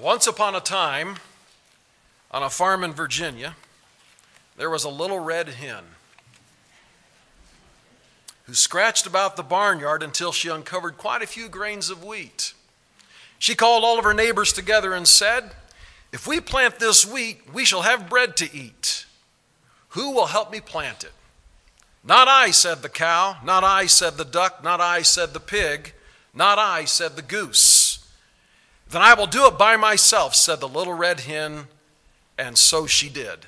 Once upon a time, on a farm in Virginia, there was a little red hen who scratched about the barnyard until she uncovered quite a few grains of wheat. She called all of her neighbors together and said, "If we plant this wheat, we shall have bread to eat. Who will help me plant it?" "Not I," said the cow. "Not I," said the duck. "Not I," said the pig. "Not I," said the goose. "Then I will do it by myself," said the little red hen, and so she did.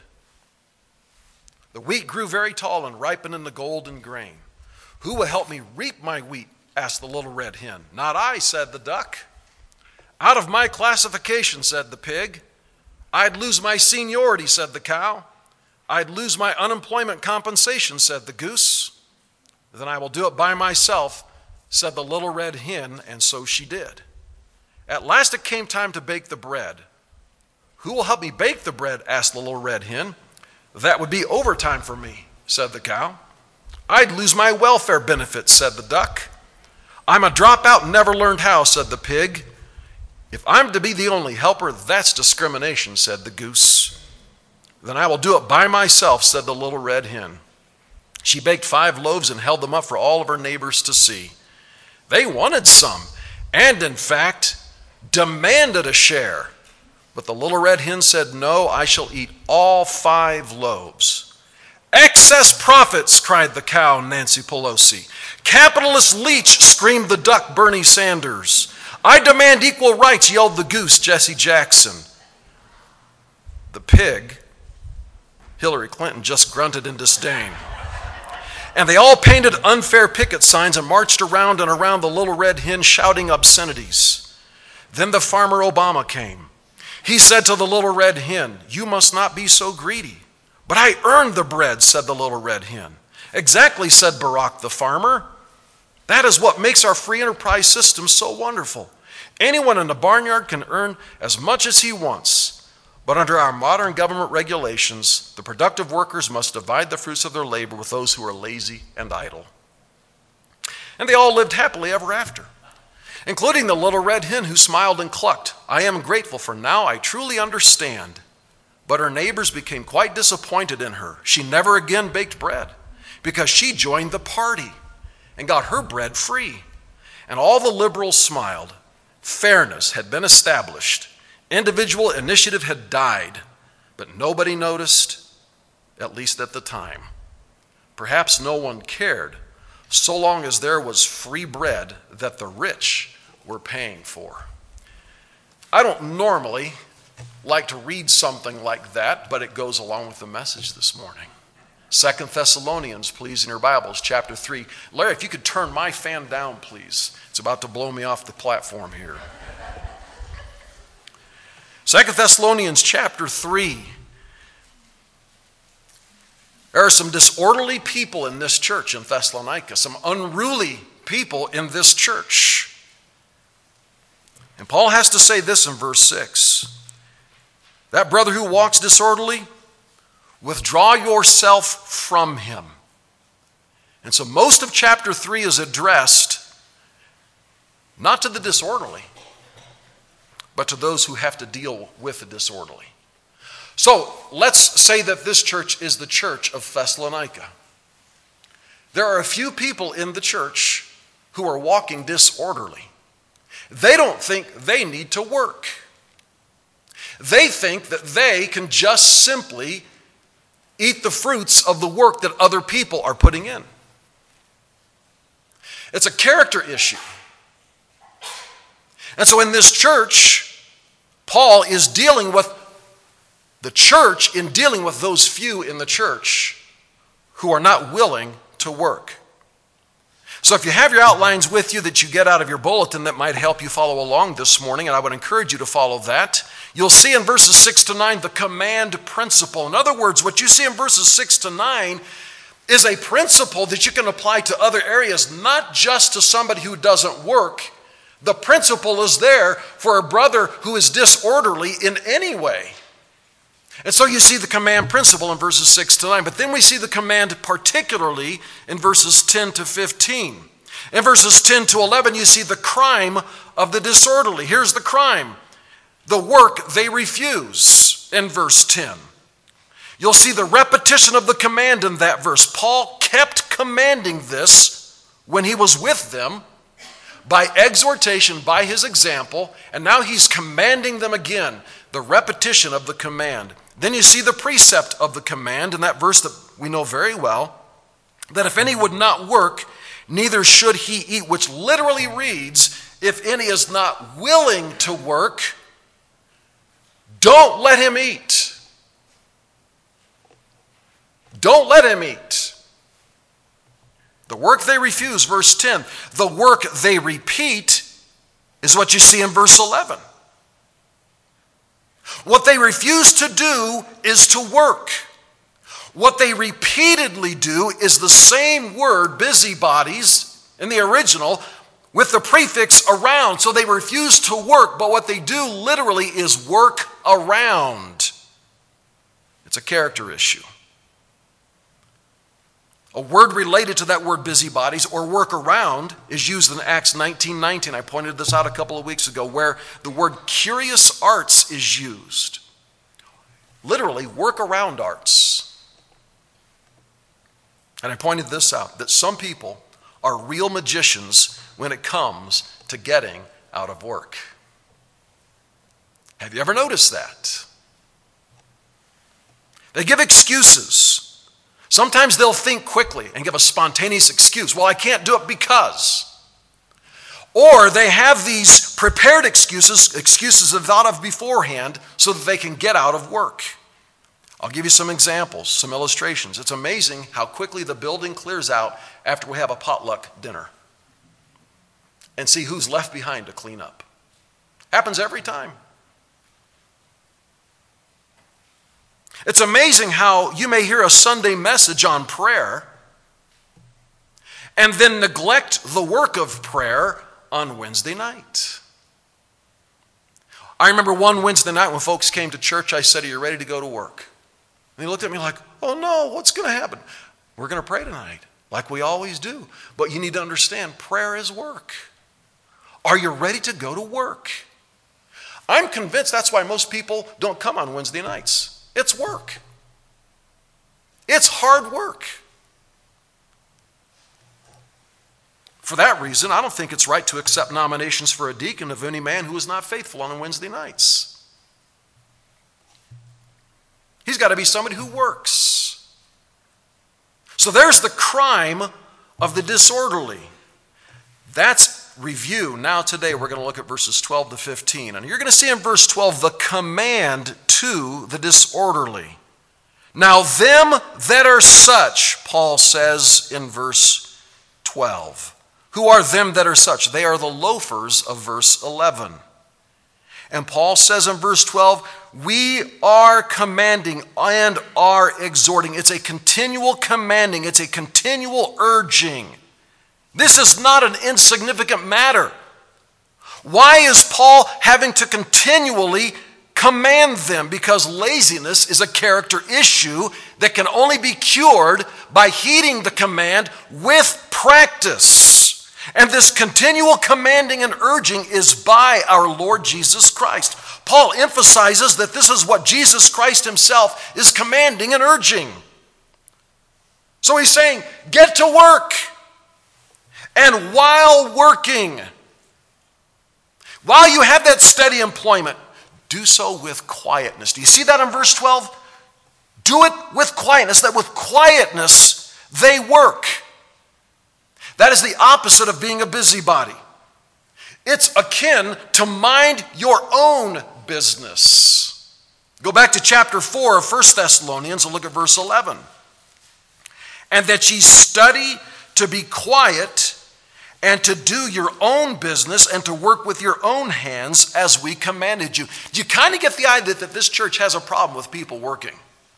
The wheat grew very tall and ripened in the golden grain. "Who will help me reap my wheat?" asked the little red hen. "Not I," said the duck. "Out of my classification," said the pig. "I'd lose my seniority," said the cow. "I'd lose my unemployment compensation," said the goose. "Then I will do it by myself," said the little red hen, and so she did. At last it came time to bake the bread. "Who will help me bake the bread?" asked the little red hen. "That would be overtime for me," said the cow. "I'd lose my welfare benefits," said the duck. "I'm a dropout and never learned how," said the pig. "If I'm to be the only helper, that's discrimination," said the goose. "Then I will do it by myself," said the little red hen. She baked 5 loaves and held them up for all of her neighbors to see. They wanted some, and in fact, demanded a share. But the little red hen said, "No, I shall eat all 5 loaves. "Excess profits," cried the cow, Nancy Pelosi. "Capitalist leech," screamed the duck, Bernie Sanders. "I demand equal rights," yelled the goose, Jesse Jackson. The pig, Hillary Clinton, just grunted in disdain. And they all painted unfair picket signs and marched around and around the little red hen shouting obscenities. Then the farmer Obama came. He said to the little red hen, "You must not be so greedy." "But I earned the bread," said the little red hen. "Exactly," said Barack the farmer. "That is what makes our free enterprise system so wonderful. Anyone in the barnyard can earn as much as he wants. But under our modern government regulations, the productive workers must divide the fruits of their labor with those who are lazy and idle." And they all lived happily ever after, including the little red hen who smiled and clucked, "I am grateful, for now I truly understand." But her neighbors became quite disappointed in her. She never again baked bread because she joined the party and got her bread free. And all the liberals smiled. Fairness had been established. Individual initiative had died, but nobody noticed, at least at the time. Perhaps no one cared, so long as there was free bread that the rich were paying for. I don't normally like to read something like that, but it goes along with the message this morning. 2 Thessalonians, please, in your Bibles, chapter 3. Larry, if you could turn my fan down, please. It's about to blow me off the platform here. 2 Thessalonians chapter 3. There are some disorderly people in this church in Thessalonica, some unruly people in this church. And Paul has to say this in verse 6. "That brother who walks disorderly, withdraw yourself from him." And so most of chapter 3 is addressed not to the disorderly, but to those who have to deal with the disorderly. So let's say that this church is the church of Thessalonica. There are a few people in the church who are walking disorderly. They don't think they need to work. They think that they can just simply eat the fruits of the work that other people are putting in. It's a character issue. And so in this church, Paul is dealing with the church in dealing with those few in the church who are not willing to work. So if you have your outlines with you that you get out of your bulletin that might help you follow along this morning, and I would encourage you to follow that, you'll see in verses 6 to 9 the command principle. In other words, what you see in verses 6 to 9 is a principle that you can apply to other areas, not just to somebody who doesn't work. The principle is there for a brother who is disorderly in any way. And so you see the command principle in verses 6 to 9. But then we see the command particularly in verses 10 to 15. In verses 10 to 11, you see the crime of the disorderly. Here's the crime. the work they refuse in verse 10. You'll see the repetition of the command in that verse. Paul kept commanding this when he was with them by exhortation, by his example, and now he's commanding them again, the repetition of the command. Then you see the precept of the command in that verse that we know very well, that if any would not work, neither should he eat, which literally reads, if any is not willing to work, don't let him eat. Don't let him eat. The work they refuse, verse 10. The work they repeat is what you see in verse 11. What they refuse to do is to work. What they repeatedly do is the same word, busybodies, in the original, with the prefix around. So they refuse to work, but what they do literally is work around. It's a character issue. A word related to that word busybodies or work around is used in Acts 19:19. I pointed this out a couple of weeks ago, where the word curious arts is used. Literally, work around arts. And I pointed this out, that some people are real magicians when it comes to getting out of work. Have you ever noticed that? They give excuses. Sometimes they'll think quickly and give a spontaneous excuse. Well, I can't do it because. Or they have these prepared excuses they've thought of beforehand so that they can get out of work. I'll give you some examples, some illustrations. It's amazing how quickly the building clears out after we have a potluck dinner. And see who's left behind to clean up. Happens every time. It's amazing how you may hear a Sunday message on prayer and then neglect the work of prayer on Wednesday night. I remember one Wednesday night when folks came to church, I said, "Are you ready to go to work?" And they looked at me like, "Oh no, what's going to happen?" "We're going to pray tonight, like we always do. But you need to understand, prayer is work. Are you ready to go to work?" I'm convinced that's why most people don't come on Wednesday nights. It's work. It's hard work. For that reason, I don't think it's right to accept nominations for a deacon of any man who is not faithful on Wednesday nights. He's got to be somebody who works. So there's the crime of the disorderly. That's review. Now today we're going to look at verses 12 to 15. And you're going to see in verse 12 the command to the disorderly. Now them that are such, Paul says in verse 12. Who are them that are such? They are the loafers of verse 11. And Paul says in verse 12, we are commanding and are exhorting. It's a continual commanding. It's a continual urging. This is not an insignificant matter. Why is Paul having to continually command them? Because laziness is a character issue that can only be cured by heeding the command with practice. And this continual commanding and urging is by our Lord Jesus Christ. Paul emphasizes that this is what Jesus Christ himself is commanding and urging. So he's saying, get to work. And while working, while you have that steady employment, do so with quietness. Do you see that in verse 12? Do it with quietness, that with quietness they work. That is the opposite of being a busybody. It's akin to mind your own business. Go back to chapter 4 of 1 Thessalonians and look at verse 11. And that ye study to be quiet and to do your own business and to work with your own hands as we commanded you. You kind of get the idea that this church has a problem with people working.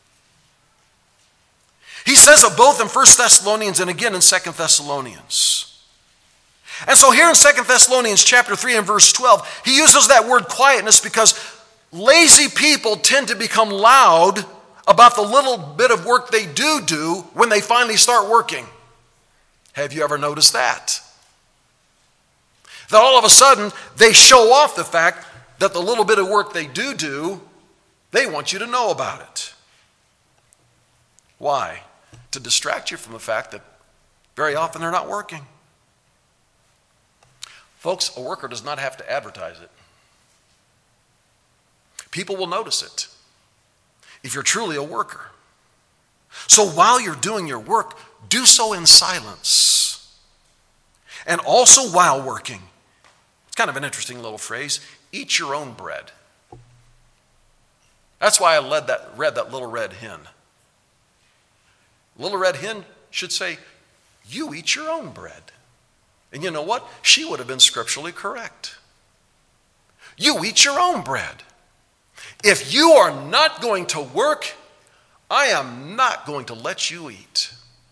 He says it both in 1 Thessalonians and again in 2 Thessalonians. And so here in 2 Thessalonians chapter 3 and verse 12, he uses that word quietness because lazy people tend to become loud about the little bit of work they do when they finally start working. Have you ever noticed that? That all of a sudden they show off the fact that the little bit of work they do, they want you to know about it. Why? To distract you from the fact that very often they're not working. Folks, a worker does not have to advertise it. People will notice it if you're truly a worker. So while you're doing your work, do so in silence. And also while working, it's kind of an interesting little phrase, eat your own bread. That's why I read that little red hen. Little red hen should say, you eat your own bread. And you know what? She would have been scripturally correct. You eat your own bread. If you are not going to work, I am not going to let you eat.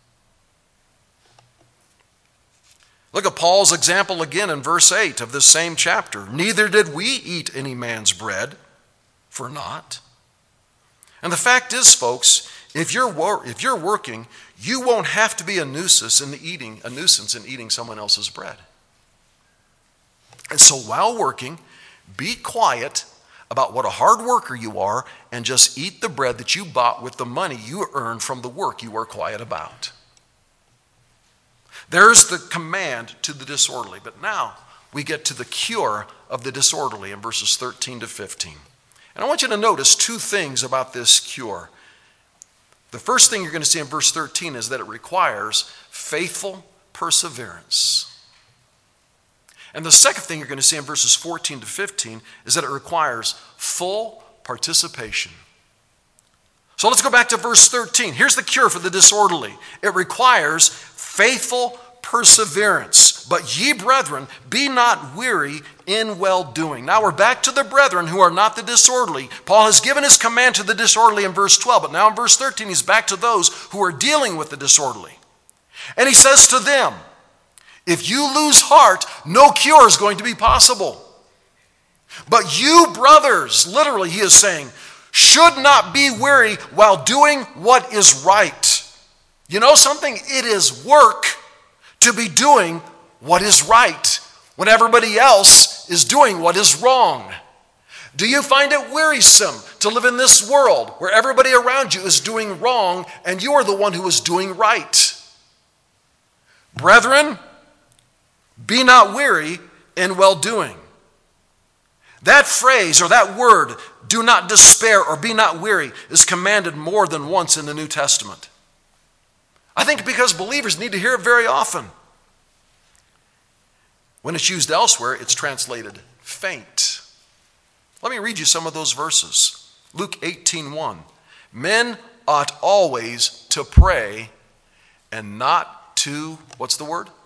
Look at Paul's example again in verse 8 of this same chapter. Neither did we eat any man's bread for naught. And the fact is, folks, if you're working, you won't have to be a nuisance in eating someone else's bread. And so while working, be quiet about what a hard worker you are and just eat the bread that you bought with the money you earned from the work you were quiet about. There's the command to the disorderly. But now we get to the cure of the disorderly in verses 13 to 15. And I want you to notice two things about this cure. The first thing you're going to see in verse 13 is that it requires faithful perseverance. And the second thing you're going to see in verses 14 to 15 is that it requires full participation. So let's go back to verse 13. Here's the cure for the disorderly. It requires faithful perseverance. But ye brethren, be not weary in well-doing. Now we're back to the brethren who are not the disorderly. Paul has given his command to the disorderly in verse 12, but now in verse 13 he's back to those who are dealing with the disorderly. And he says to them, if you lose heart, no cure is going to be possible. But you brothers, literally he is saying, should not be weary while doing what is right. You know something? It is work to be doing what is right when everybody else is doing what is wrong. Do you find it wearisome to live in this world where everybody around you is doing wrong and you are the one who is doing right? Brethren, be not weary in well-doing. That phrase or that word, do not despair or be not weary, is commanded more than once in the New Testament. I think because believers need to hear it very often. When it's used elsewhere, it's translated faint. Let me read you some of those verses. Luke 18:1. Men ought always to pray and not to, what's the word?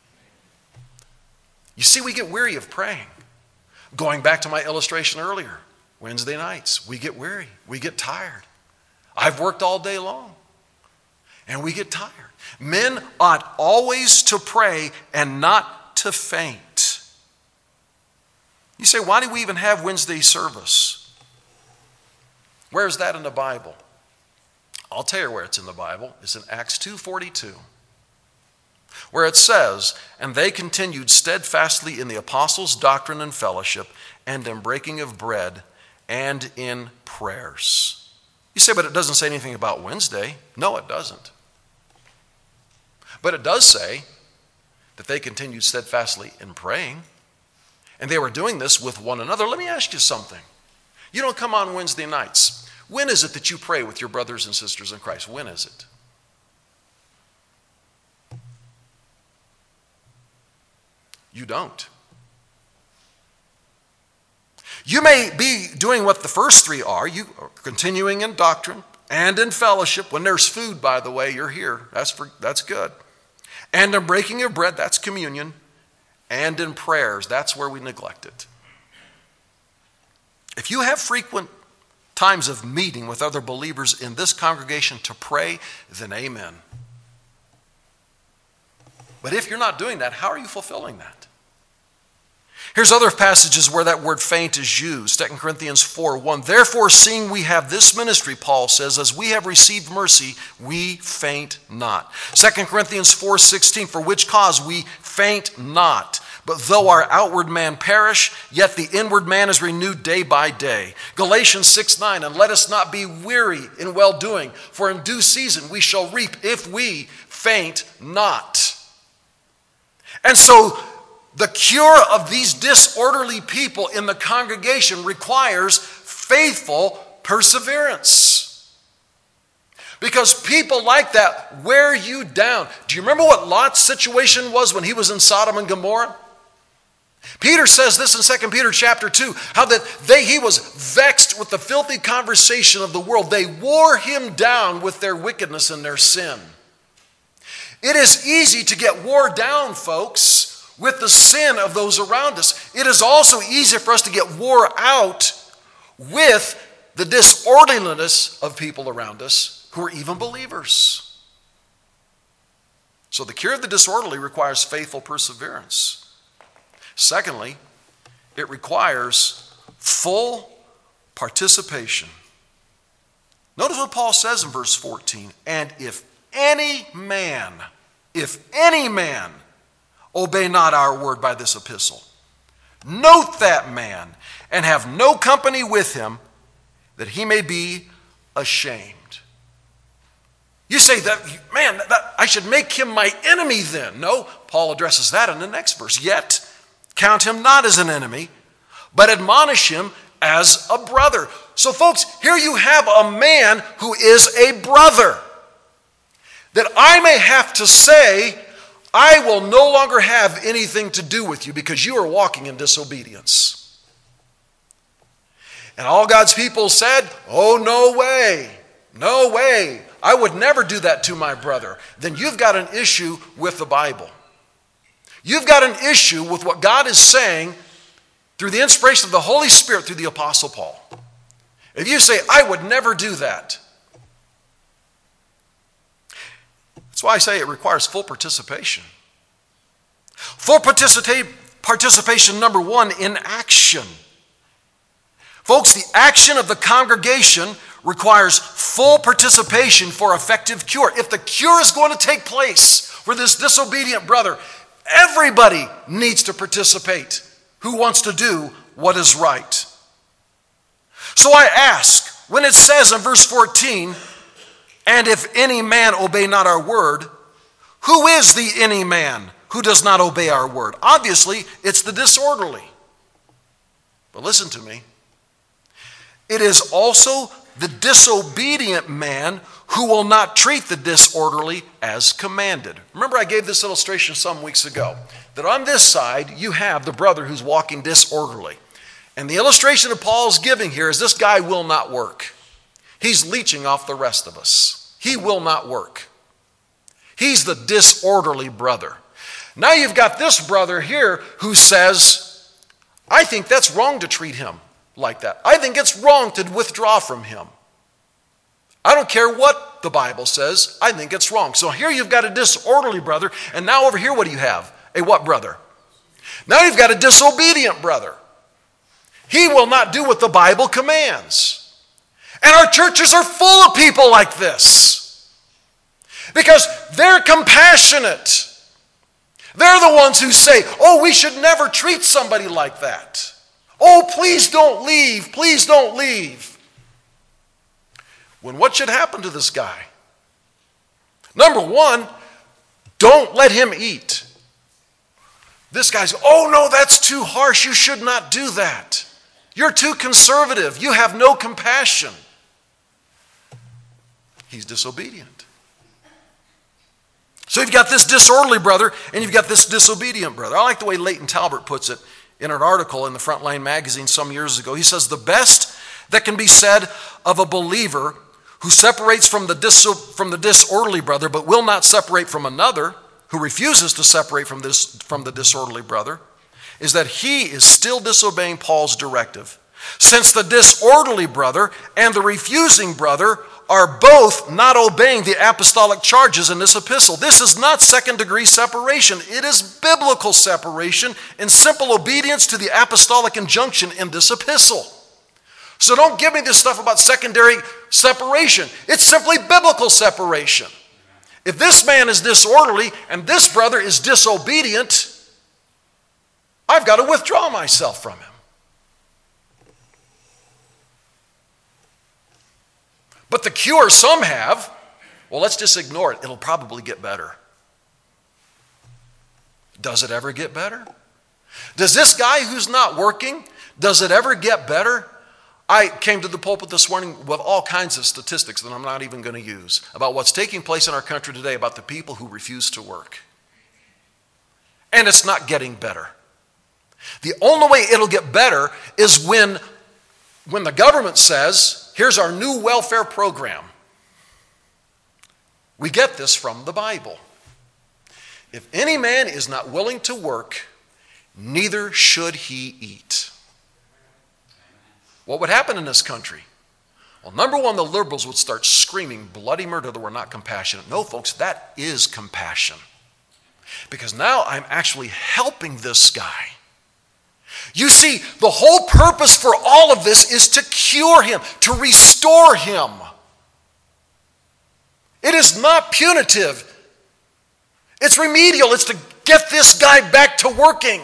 You see, we get weary of praying. Going back to my illustration earlier, Wednesday nights, we get weary. We get tired. I've worked all day long. And we get tired. Men ought always to pray and not to faint. You say, why do we even have Wednesday service? Where is that in the Bible? I'll tell you where it's in the Bible. It's in Acts 2:42, where it says, and they continued steadfastly in the apostles' doctrine and fellowship, and in breaking of bread, and in prayers. You say, but it doesn't say anything about Wednesday. No, it doesn't. But it does say that they continued steadfastly in praying, and they were doing this with one another. Let me ask you something. You don't come on Wednesday nights. When is it that you pray with your brothers and sisters in Christ? When is it? You don't. You may be doing what the first three are. You are continuing in doctrine and in fellowship. When there's food, by the way, you're here. That's good. And in breaking of bread, that's communion. And in prayers, that's where we neglect it. If you have frequent times of meeting with other believers in this congregation to pray, then amen. But if you're not doing that, how are you fulfilling that? Here's other passages where that word faint is used. 2 Corinthians 4:1. Therefore, seeing we have this ministry, Paul says, as we have received mercy, we faint not. 2 Corinthians 4:16. For which cause we faint not, But though our outward man perish, yet the inward man is renewed day by day. Galatians 6:9, and let us not be weary in well-doing, for in due season we shall reap if we faint not. And so the cure of these disorderly people in the congregation requires faithful perseverance. Because people like that wear you down. Do you remember what Lot's situation was when he was in Sodom and Gomorrah? Peter says this in 2 Peter chapter 2, how that he was vexed with the filthy conversation of the world. They wore him down with their wickedness and their sin. It is easy to get wore down, folks, with the sin of those around us. It is also easy for us to get wore out with the disorderliness of people around us who are even believers. So the cure of the disorderly requires faithful perseverance. Secondly, it requires full participation. Notice what Paul says in verse 14. And if any man obey not our word by this epistle, note that man and have no company with him, that he may be ashamed. You say that, man, that I should make him my enemy then. No, Paul addresses that in the next verse. Yet count him not as an enemy, but admonish him as a brother. So folks, here you have a man who is a brother, that I may have to say, I will no longer have anything to do with you because you are walking in disobedience. And all God's people said, oh, no way, no way. I would never do that to my brother. Then you've got an issue with the Bible. You've got an issue with what God is saying through the inspiration of the Holy Spirit through the Apostle Paul. If you say, I would never do that, that's why I say it requires full participation. Full participation, number one, in action. Folks, the action of the congregation requires full participation for effective cure. If the cure is going to take place for this disobedient brother, everybody needs to participate who wants to do what is right. So I ask, when it says in verse 14, and if any man obey not our word, who is the any man who does not obey our word? Obviously, it's the disorderly. But listen to me. It is also the disobedient man who will not treat the disorderly as commanded. Remember, I gave this illustration some weeks ago, that on this side you have the brother who's walking disorderly. And the illustration that Paul's giving here is this guy will not work. He's leeching off the rest of us. He will not work. He's the disorderly brother. Now you've got this brother here who says, I think that's wrong to treat him like that. I think it's wrong to withdraw from him. I don't care what the Bible says. I think it's wrong. So here you've got a disorderly brother, and now over here what do you have? A what brother? Now you've got a disobedient brother. He will not do what the Bible commands. And our churches are full of people like this because they're compassionate. They're the ones who say, oh, we should never treat somebody like that. Oh, please don't leave. Please don't leave. When what should happen to this guy? Number one, don't let him eat. This guy's, oh no, that's too harsh. You should not do that. You're too conservative. You have no compassion. He's disobedient. So you've got this disorderly brother and you've got this disobedient brother. I like the way Leighton Talbert puts it in an article in the Frontline magazine some years ago. He says, the best that can be said of a believer who separates from the disorderly brother but will not separate from another, who refuses to separate from the disorderly brother, is that he is still disobeying Paul's directive. Since the disorderly brother and the refusing brother are both not obeying the apostolic charges in this epistle. This is not second-degree separation. It is biblical separation in simple obedience to the apostolic injunction in this epistle. So don't give me this stuff about secondary separation. It's simply biblical separation. If this man is disorderly and this brother is disobedient, I've got to withdraw myself from him. But the cure some have, well, let's just ignore it. It'll probably get better. Does it ever get better? Does this guy who's not working, does it ever get better? I came to the pulpit this morning with all kinds of statistics that I'm not even going to use about what's taking place in our country today about the people who refuse to work. And it's not getting better. The only way it'll get better is when the government says, here's our new welfare program. We get this from the Bible. If any man is not willing to work, neither should he eat. What would happen in this country? Well, number one, the liberals would start screaming bloody murder that we're not compassionate. No, folks, that is compassion. Because now I'm actually helping this guy. You see, the whole purpose for all of this is to cure him, to restore him. It is not punitive. It's remedial. It's to get this guy back to working.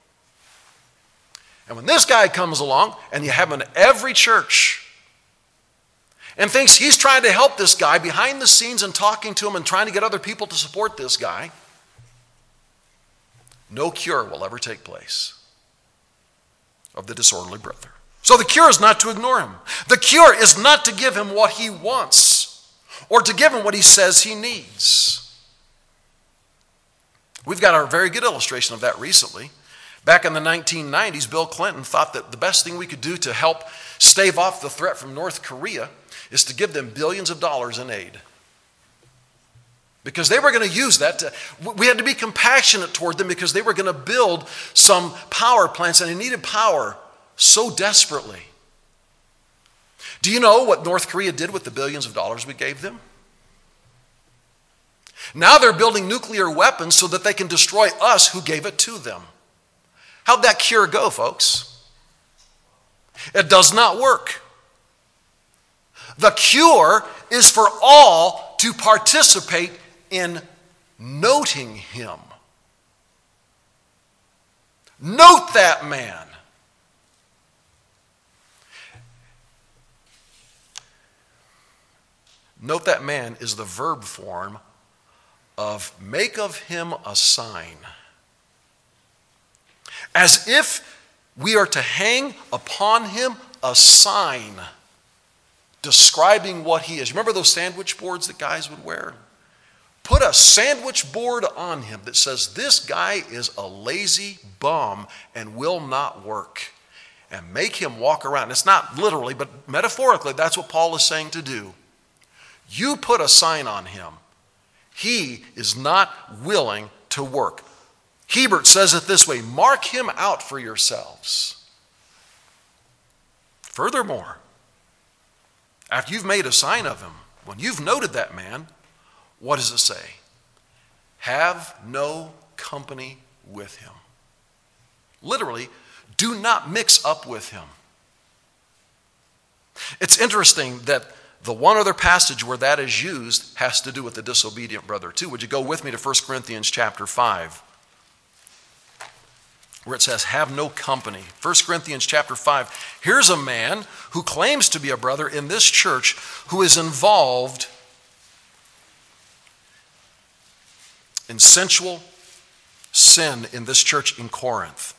And when this guy comes along, and you have him in every church, and thinks he's trying to help this guy behind the scenes and talking to him and trying to get other people to support this guy, no cure will ever take place of the disorderly brother. So the cure is not to ignore him. The cure is not to give him what he wants or to give him what he says he needs. We've got a very good illustration of that recently. Back in the 1990s, Bill Clinton thought that the best thing we could do to help stave off the threat from North Korea is to give them billions of dollars in aid. Because they were going to use that we had to be compassionate toward them because they were going to build some power plants and they needed power so desperately. Do you know what North Korea did with the billions of dollars we gave them? Now they're building nuclear weapons so that they can destroy us who gave it to them. How'd that cure go, folks? It does not work. The cure is for all to participate in noting him. Note that man. Note that man is the verb form of make of him a sign. As if we are to hang upon him a sign describing what he is. Remember those sandwich boards that guys would wear? Put a sandwich board on him that says this guy is a lazy bum and will not work. And make him walk around. It's not literally, but metaphorically, that's what Paul is saying to do. You put a sign on him. He is not willing to work. Hebert says it this way, mark him out for yourselves. Furthermore, after you've made a sign of him, when you've noted that man, what does it say? Have no company with him. Literally, do not mix up with him. It's interesting that the one other passage where that is used has to do with the disobedient brother too. Would you go with me to 1 Corinthians chapter 5? Where it says, have no company. 1 Corinthians chapter 5. Here's a man who claims to be a brother in this church who is involved in sensual sin in this church in Corinth.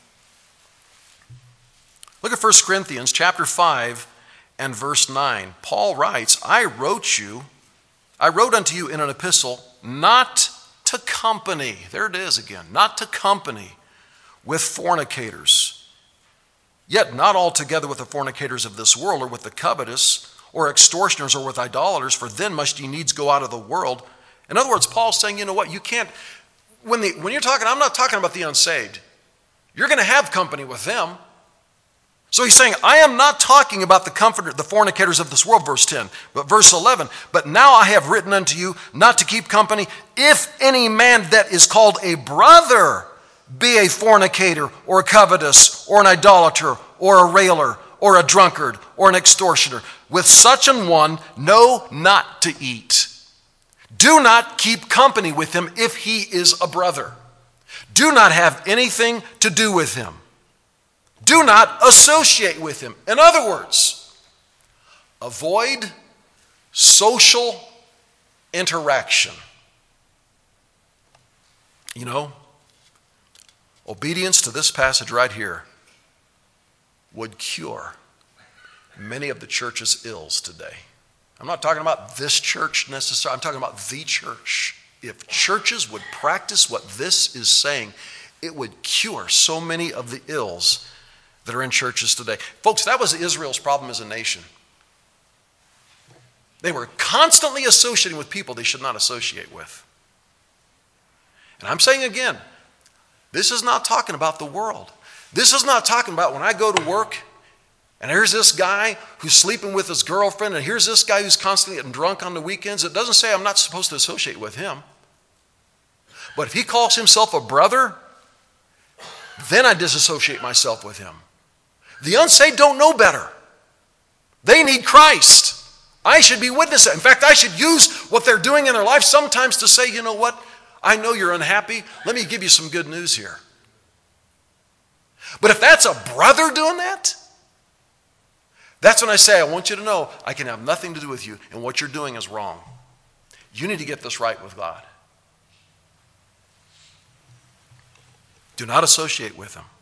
Look at 1 Corinthians chapter 5 and verse 9. Paul writes, I wrote unto you in an epistle, not to company. There it is again. Not to company with fornicators. Yet not altogether with the fornicators of this world, or with the covetous, or extortioners, or with idolaters, for then must ye needs go out of the world. In other words, Paul's saying, you know what, you can't, when you're talking, I'm not talking about the unsaved. You're going to have company with them. So he's saying, I am not talking about the fornicators of this world, verse 10, but verse 11. But now I have written unto you not to keep company, if any man that is called a brother be a fornicator, or a covetous, or an idolater, or a railer, or a drunkard, or an extortioner. With such an one, know not to eat. Do not keep company with him if he is a brother. Do not have anything to do with him. Do not associate with him. In other words, avoid social interaction. You know, obedience to this passage right here would cure many of the church's ills today. I'm not talking about this church necessarily. I'm talking about the church. If churches would practice what this is saying, it would cure so many of the ills that are in churches today. Folks, that was Israel's problem as a nation. They were constantly associating with people they should not associate with. And I'm saying again, this is not talking about the world. This is not talking about when I go to work and here's this guy who's sleeping with his girlfriend and here's this guy who's constantly getting drunk on the weekends. It doesn't say I'm not supposed to associate with him. But if he calls himself a brother, then I disassociate myself with him. The unsaved don't know better. They need Christ. I should be witnessing. In fact, I should use what they're doing in their life sometimes to say, you know what? I know you're unhappy. Let me give you some good news here. But if that's a brother doing that, that's when I say, I want you to know I can have nothing to do with you, and what you're doing is wrong. You need to get this right with God. Do not associate with him.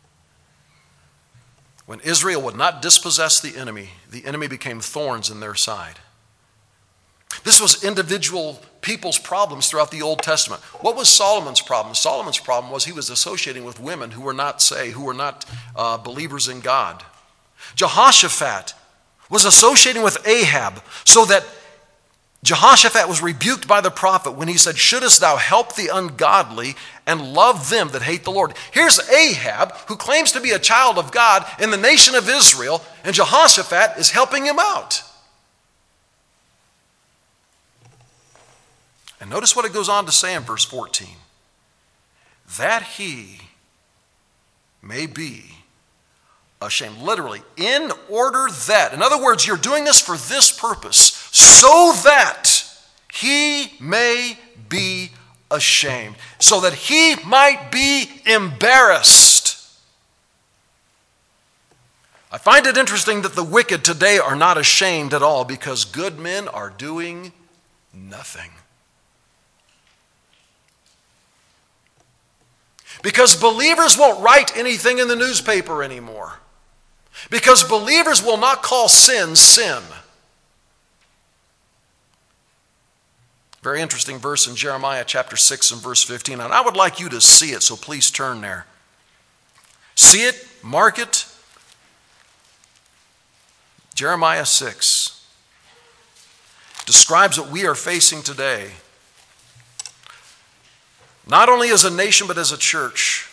When Israel would not dispossess the enemy became thorns in their side. This was individual people's problems throughout the Old Testament. What was Solomon's problem? Solomon's problem was he was associating with women who were not saved, who were not believers in God. Jehoshaphat was associating with Ahab, so that Jehoshaphat was rebuked by the prophet when he said, shouldest thou help the ungodly and love them that hate the Lord? Here's Ahab, who claims to be a child of God in the nation of Israel, and Jehoshaphat is helping him out. And notice what it goes on to say in verse 14. That he may be ashamed. Literally, in order that. In other words, you're doing this for this purpose, so that he may be ashamed. So that he might be embarrassed. I find it interesting that the wicked today are not ashamed at all because good men are doing nothing. Because believers won't write anything in the newspaper anymore. Because believers will not call sin, sin. Very interesting verse in Jeremiah chapter 6 and verse 15. And I would like you to see it, so please turn there. See it, mark it. Jeremiah 6 describes what we are facing today. Not only as a nation, but as a church.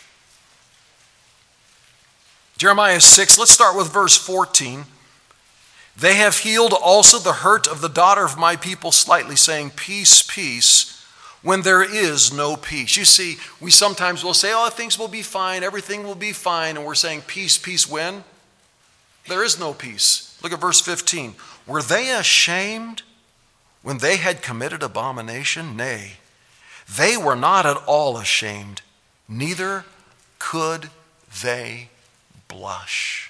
Jeremiah 6, let's start with verse 14. They have healed also the hurt of the daughter of my people slightly, saying, peace, peace, when there is no peace. You see, we sometimes will say, oh, things will be fine, everything will be fine, and we're saying peace, peace when? There is no peace. Look at verse 15. Were they ashamed when they had committed abomination? Nay, they were not at all ashamed, neither could they blush.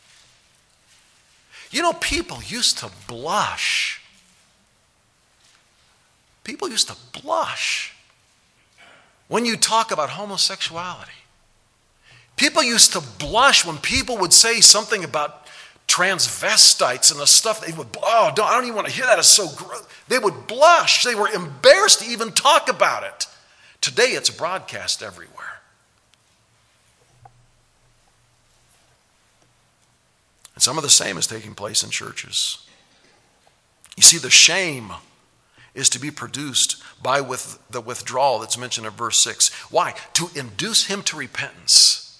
You know, people used to blush. People used to blush when you talk about homosexuality. People used to blush when people would say something about transvestites and the stuff. They would, I don't even want to hear that. It's so gross. They would blush. They were embarrassed to even talk about it. Today it's broadcast everywhere. And some of the same is taking place in churches. You see, the shame is to be produced by the withdrawal that's mentioned in verse 6. Why? To induce him to repentance.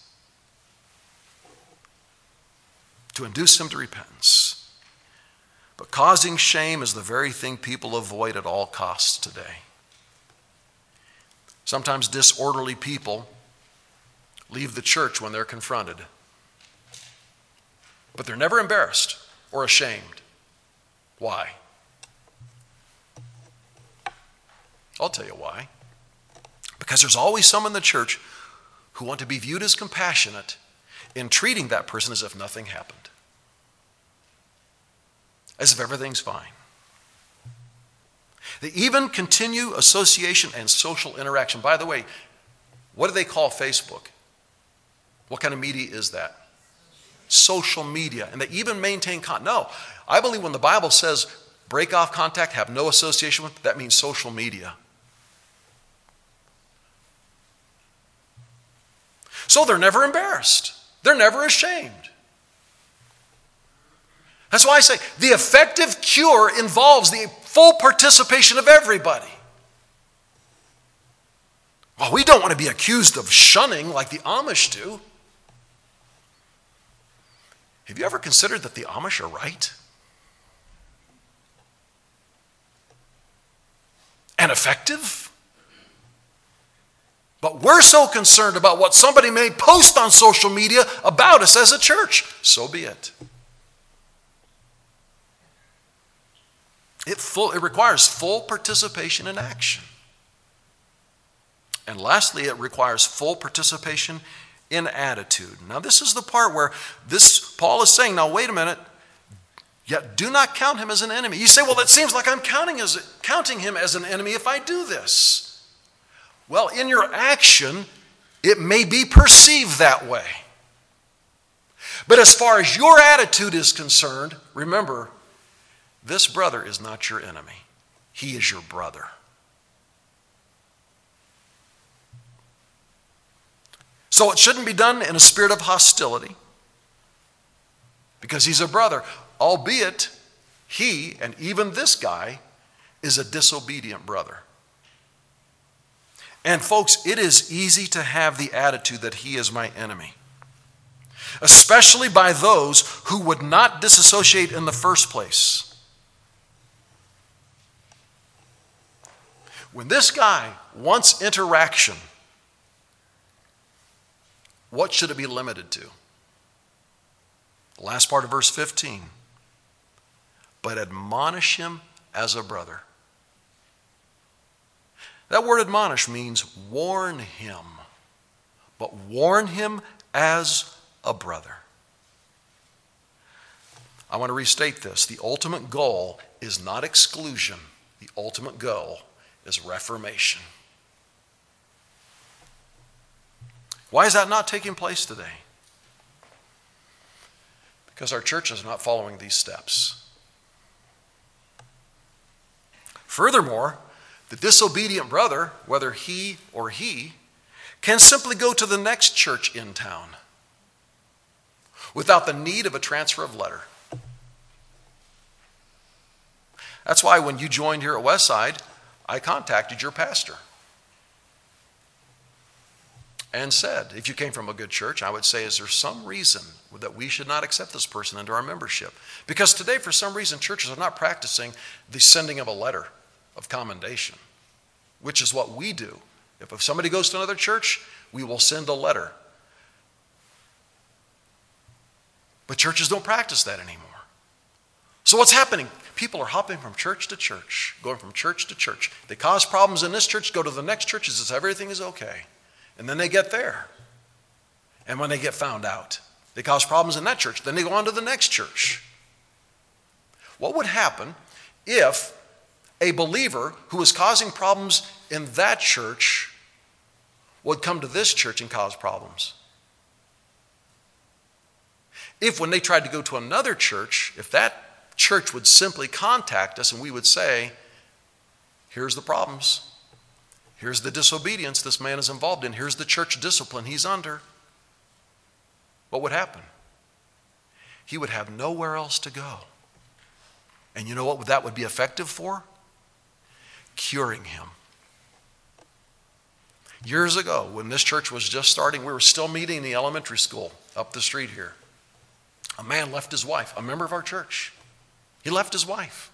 To induce him to repentance. But causing shame is the very thing people avoid at all costs today. Sometimes disorderly people leave the church when they're confronted. But they're never embarrassed or ashamed. Why? I'll tell you why. Because there's always some in the church who want to be viewed as compassionate in treating that person as if nothing happened, as if everything's fine. They even continue association and social interaction. By the way, what do they call Facebook? What kind of media is that? Social media. And they even maintain contact. No, I believe when the Bible says break off contact, have no association with, that means social media. So they're never embarrassed. They're never ashamed. That's why I say the effective cure involves the full participation of everybody. Well, we don't want to be accused of shunning like the Amish do. Have you ever considered that the Amish are right? And effective? But we're so concerned about what somebody may post on social media about us as a church. So be it. It requires full participation in action. And lastly, it requires full participation in attitude. Now, this is the part where Paul is saying, now wait a minute, yet do not count him as an enemy. You say, well, it seems like I'm counting him as an enemy if I do this. Well, in your action, it may be perceived that way. But as far as your attitude is concerned, remember, this brother is not your enemy. He is your brother. So it shouldn't be done in a spirit of hostility, because he's a brother, albeit he, and even this guy, is a disobedient brother. And folks, it is easy to have the attitude that he is my enemy, especially by those who would not disassociate in the first place. When this guy wants interaction, what should it be limited to? The last part of verse 15. But admonish him as a brother. That word admonish means warn him, but warn him as a brother. I want to restate this. The ultimate goal is not exclusion. The ultimate goal is reformation. Why is that not taking place today? Because our church is not following these steps. Furthermore, the disobedient brother, whether he or he, can simply go to the next church in town without the need of a transfer of letter. That's why when you joined here at Westside, I contacted your pastor and said, if you came from a good church, I would say, is there some reason that we should not accept this person into our membership? Because today, for some reason, churches are not practicing the sending of a letter of commendation, which is what we do. If somebody goes to another church, we will send a letter. But churches don't practice that anymore. So what's happening? People are hopping from church to church, going from church to church. They cause problems in this church, go to the next church as if everything is okay. And then they get there. And when they get found out, they cause problems in that church. Then they go on to the next church. What would happen if a believer who was causing problems in that church would come to this church and cause problems? If when they tried to go to another church, if that church would simply contact us and we would say, here's the problems. Here's the disobedience this man is involved in. Here's the church discipline he's under. What would happen? He would have nowhere else to go. And you know what that would be effective for? Curing him. Years ago, when this church was just starting, we were still meeting in the elementary school up the street here. A man left his wife, a member of our church. He left his wife.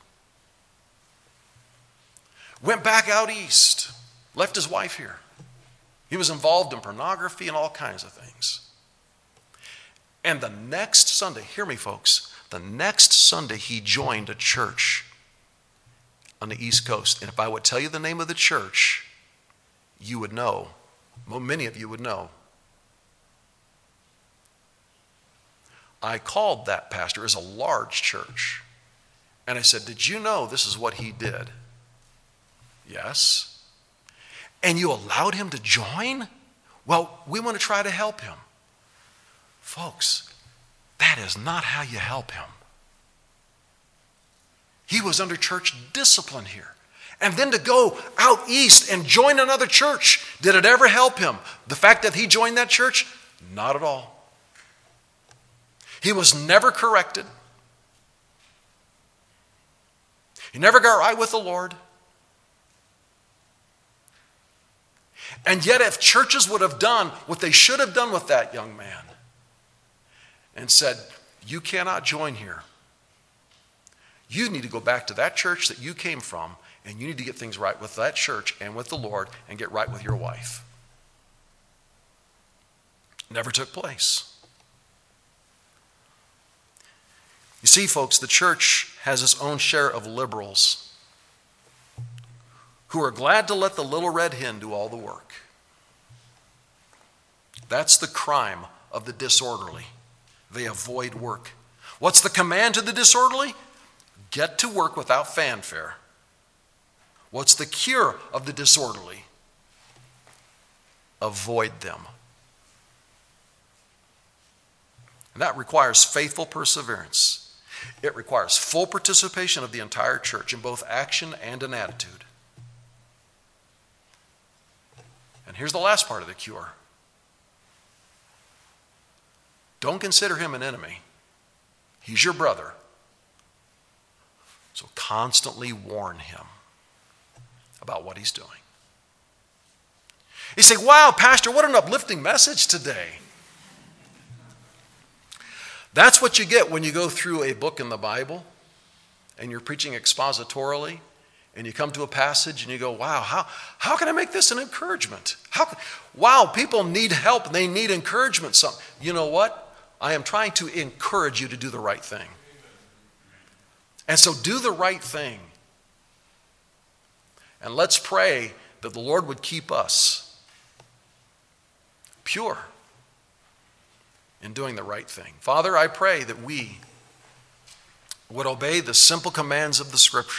Went back out east. Left his wife here. He was involved in pornography and all kinds of things. And the next Sunday, hear me folks, the next Sunday he joined a church on the East Coast. And if I would tell you the name of the church, you would know, well, many of you would know I called that pastor. It was a large church. And I said, did you know this is what he did? Yes. And you allowed him to join? Well, we want to try to help him. Folks, that is not how you help him. He was under church discipline here. And then to go out east and join another church, did it ever help him? The fact that he joined that church? Not at all. He was never corrected. He never got right with the Lord. And yet if churches would have done what they should have done with that young man and said, you cannot join here. You need to go back to that church that you came from, and you need to get things right with that church and with the Lord and get right with your wife. Never took place. You see, folks, the church has its own share of liberals who are glad to let the little red hen do all the work. That's the crime of the disorderly. They avoid work. What's the command to the disorderly? Get to work without fanfare. What's the cure of the disorderly? Avoid them. And that requires faithful perseverance. It requires full participation of the entire church in both action and in attitude. And here's the last part of the cure. Don't consider him an enemy. He's your brother. So constantly warn him about what he's doing. You say, wow, Pastor, what an uplifting message today. That's what you get when you go through a book in the Bible and you're preaching expositorily and you come to a passage and you go, wow, how can I make this an encouragement? Wow, people need help and they need encouragement. You know what? I am trying to encourage you to do the right thing. And so do the right thing. And let's pray that the Lord would keep us pure in doing the right thing. Father, I pray that we would obey the simple commands of the Scripture.